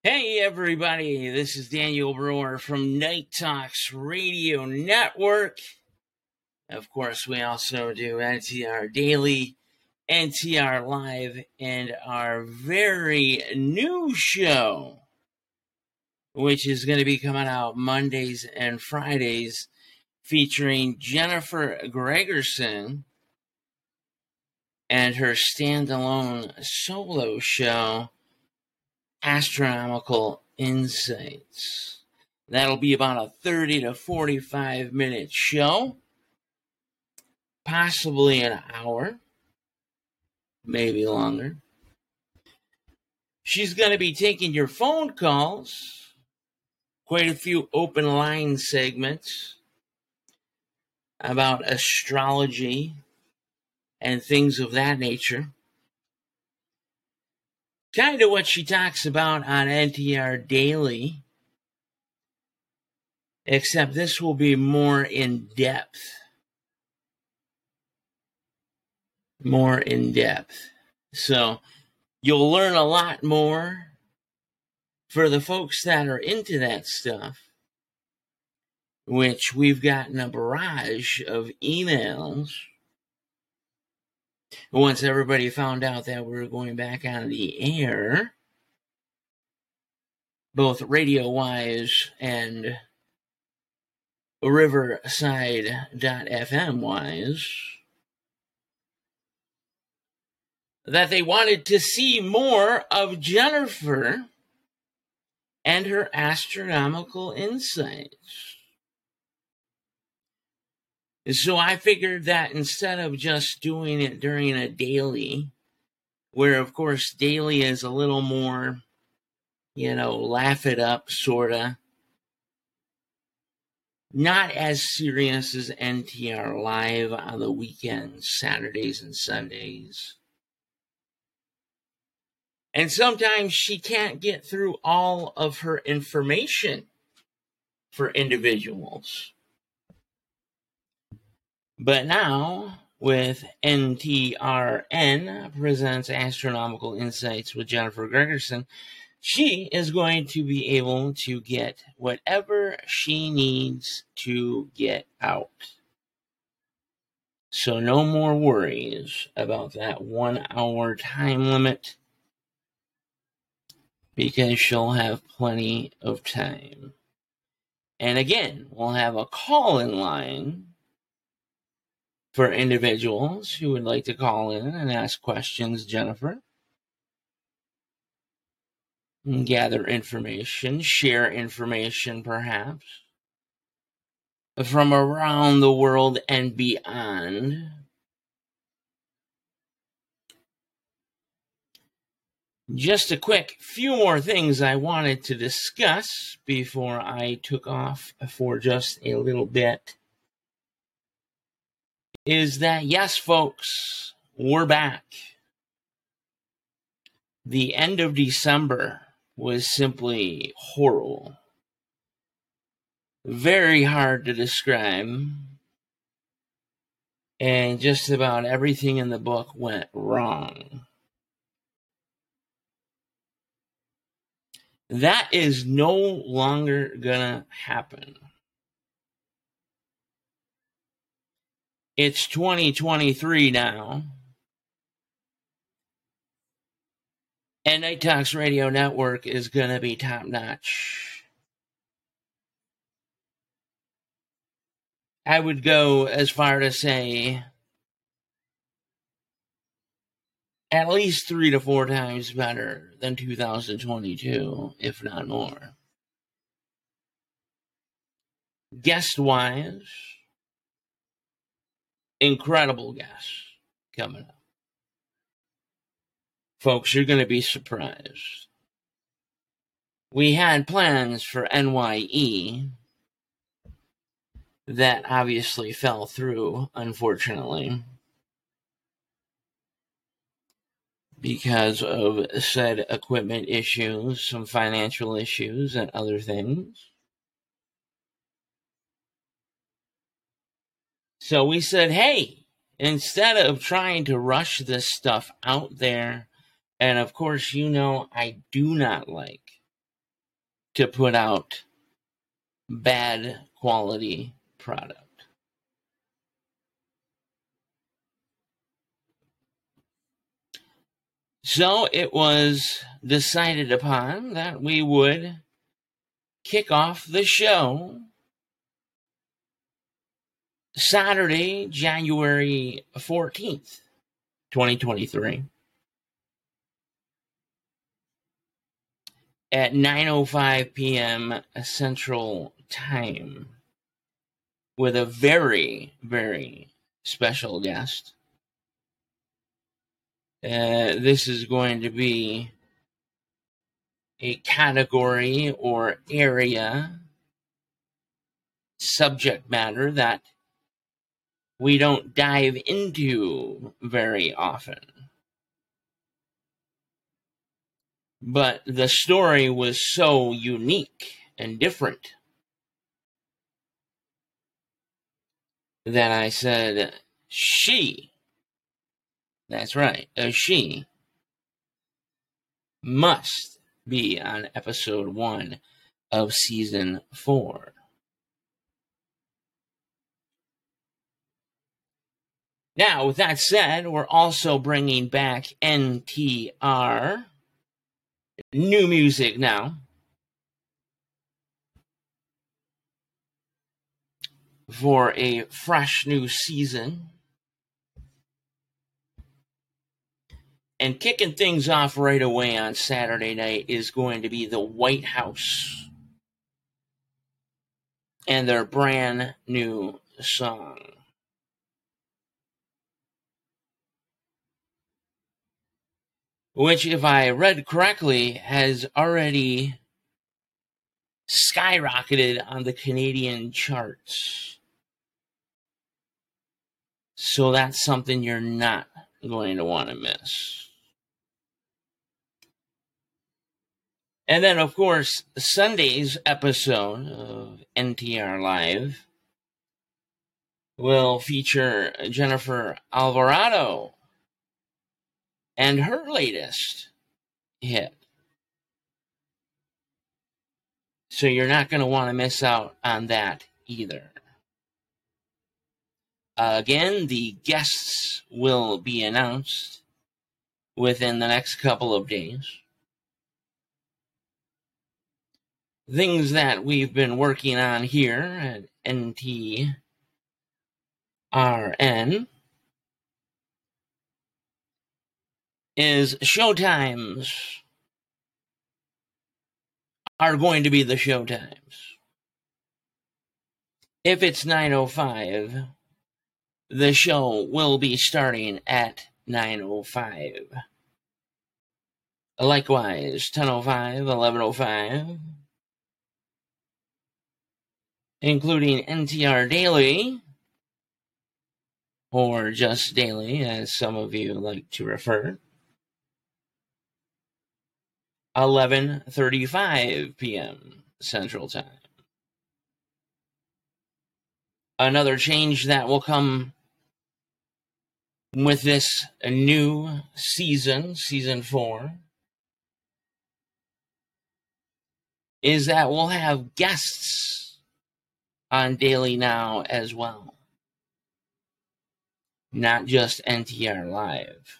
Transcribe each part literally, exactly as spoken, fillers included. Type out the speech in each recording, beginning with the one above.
Hey everybody, this is Daniel Brewer from Night Talks Radio Network. Of course, we also do N T R Daily, N T R Live, and our very new show, which is going to be coming out Mondays and Fridays, featuring Jennifer Gregerson and her standalone solo show, Astronomical Insights. That'll be about a thirty to forty-five minute show, possibly an hour, maybe longer. She's going to be taking your phone calls, quite a few open line segments about astrology and things of that nature. Kind of what she talks about on N T R Daily, except this will be more in depth. More in depth. So you'll learn a lot more for the folks that are into that stuff, which we've gotten a barrage of emails once everybody found out that we were going back on the air, both radio-wise and Riverside dot F M wise, that they wanted to see more of Jennifer and her astronomical insights. So I figured that instead of just doing it during a daily, where of course daily is a little more, you know, laugh it up sorta, not as serious as N T R Live on the weekends, Saturdays and Sundays. And sometimes she can't get through all of her information for individuals. But now, with N T R N presents Astronomical Insights with Jennifer Gregerson, she is going to be able to get whatever she needs to get out. So no more worries about that one hour time limit, because she'll have plenty of time. And again, we'll have a call-in line for individuals who would like to call in and ask questions, Jennifer. And gather information, share information perhaps, from around the world and beyond. Just a quick few more things I wanted to discuss before I took off for just a little bit is that, yes, folks, we're back. The end of December was simply horrible. Very hard to describe. And just about everything in the book went wrong. That is no longer gonna happen. It's twenty twenty-three now. And Night Talks Radio Network is gonna be top notch. I would go as far to say at least three to four times better than two thousand twenty-two, if not more. Guest-wise, incredible guests coming up. Folks, you're going to be surprised. We had plans for N Y E that obviously fell through, unfortunately, because of said equipment issues, some financial issues, and other things. So we said, hey, instead of trying to rush this stuff out there, and of course, you know, I do not like to put out bad quality product. So it was decided upon that we would kick off the show Saturday, January fourteenth, twenty twenty-three at nine oh five p.m. Central Time with a very, very special guest. Uh, this is going to be a category or area, subject matter that we don't dive into very often. But the story was so unique and different that I said, she, that's right, a she, must be on episode one of season four. Now, with that said, we're also bringing back N T R, new music now, for a fresh new season. And kicking things off right away on Saturday night is going to be the White House and their brand new song. Which, if I read correctly, has already skyrocketed on the Canadian charts. So that's something you're not going to want to miss. And then, of course, Sunday's episode of N T R Live will feature Jennifer Alvarado and her latest hit. So you're not going to want to miss out on that either. Uh, again, the guests will be announced within the next couple of days. Things that we've been working on here at N T R N is showtimes are going to be the showtimes. If it's nine oh five, the show will be starting at nine oh five. Likewise, ten oh five, eleven oh five, including N T R Daily, or just Daily, as some of you like to refer, eleven thirty-five p.m. Central Time. Another change that will come with this new season, season four, is that we'll have guests on Daily Now as well. Not just N T R Live.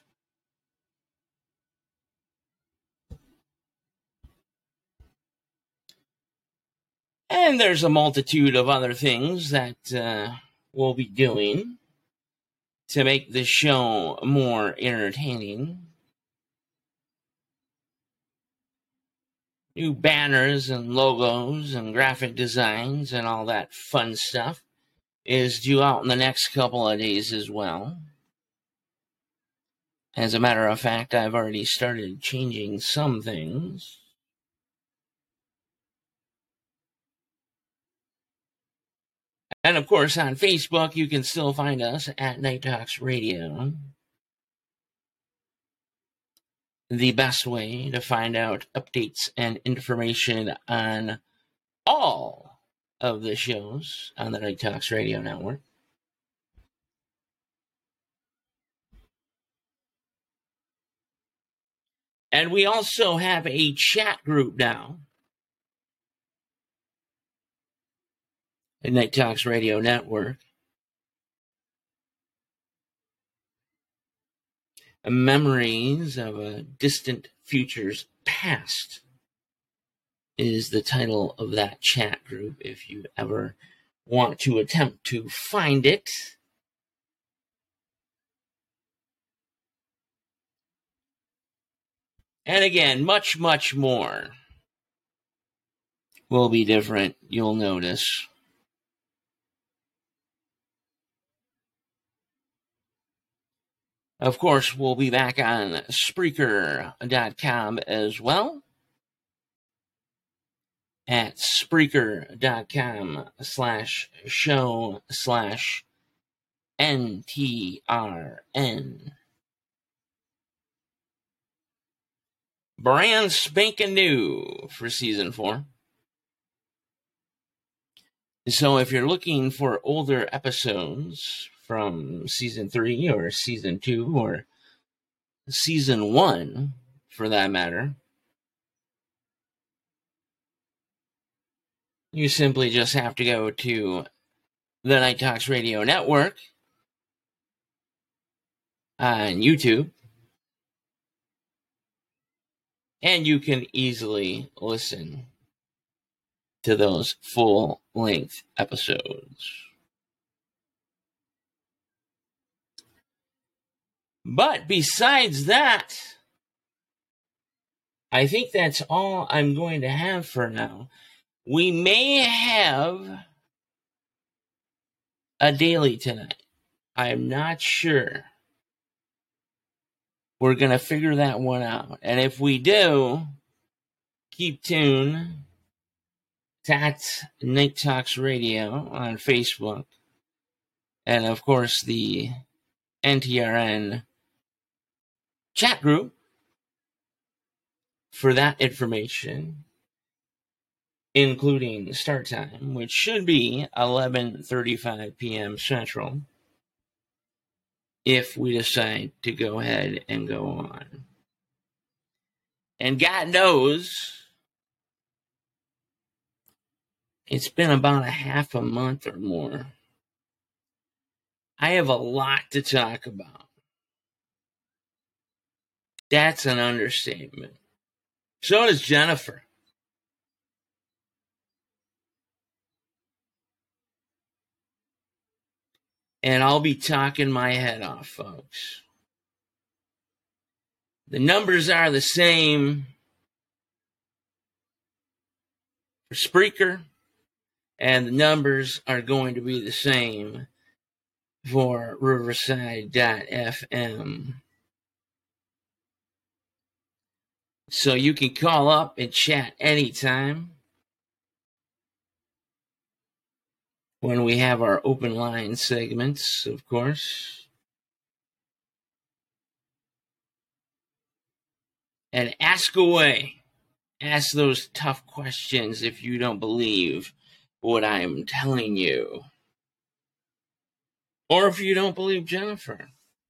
And there's a multitude of other things that uh, we'll be doing to make the show more entertaining. New banners and logos and graphic designs and all that fun stuff is due out in the next couple of days as well. As a matter of fact, I've already started changing some things. And of course, on Facebook, you can still find us at Night Talks Radio. The best way to find out updates and information on all of the shows on the Night Talks Radio Network. And we also have a chat group now Night Talks Radio Network. Memories of a Distant Future's Past is the title of that chat group if you ever want to attempt to find it. And again, much, much more will be different, you'll notice. Of course, we'll be back on Spreaker dot com as well. At Spreaker dot com slash show slash N T R N. Brand spanking new for season four. So if you're looking for older episodes from season three or season two or season one, for that matter, you simply just have to go to the Night Talks Radio Network on YouTube, and you can easily listen to those full-length episodes. But besides that, I think that's all I'm going to have for now. We may have a daily tonight. I'm not sure. We're going to figure that one out. And if we do, keep tuned to Night Talks Radio on Facebook. And of course, the N T R N chat group for that information, including start time, which should be eleven thirty-five p.m. Central, if we decide to go ahead and go on. And God knows, it's been about a half a month or more. I have a lot to talk about. That's an understatement. So does Jennifer. And I'll be talking my head off, folks. The numbers are the same for Spreaker, and the numbers are going to be the same for Riverside dot f m. So you can call up and chat anytime when we have our open line segments, of course. And ask away. Ask those tough questions if you don't believe what I'm telling you. Or if you don't believe Jennifer.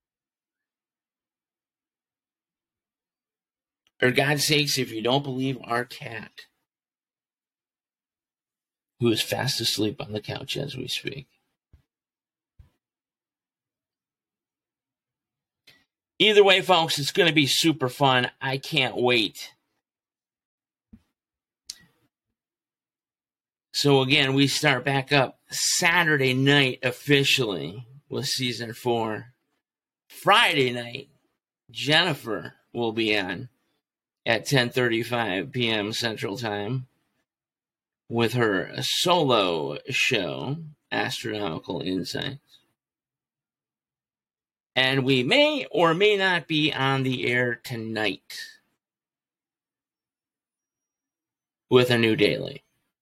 For God's sakes, if you don't believe our cat, who is fast asleep on the couch as we speak. Either way, folks, it's going to be super fun. I can't wait. So again, we start back up Saturday night officially with season four. Friday night, Jennifer will be on at ten thirty-five p.m. Central Time with her solo show, Astronomical Insights. And we may or may not be on the air tonight with a new daily.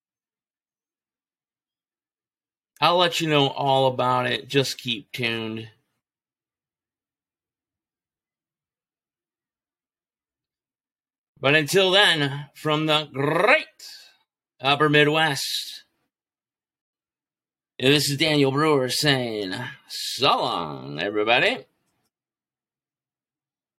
I'll let you know all about it. Just keep tuned. But until then, from the great Upper Midwest, this is Daniel Brewer saying, so long, everybody.